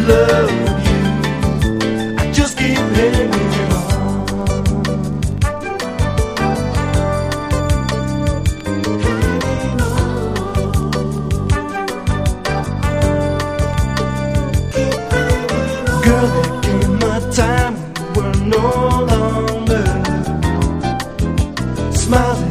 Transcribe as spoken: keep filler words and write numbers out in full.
love you. I just keep hanging on. Girl, there came a time when we're no longer smiles.